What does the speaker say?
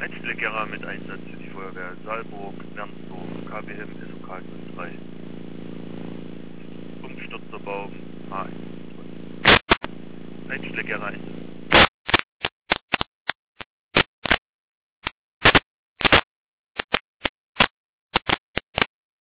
Einzelgänger mit Einsatz für die Feuerwehr Saalburg, Wernsdorf, KBM, SOK 03. Umgestürzter Baum, H1. Einzelgänger Einsatz.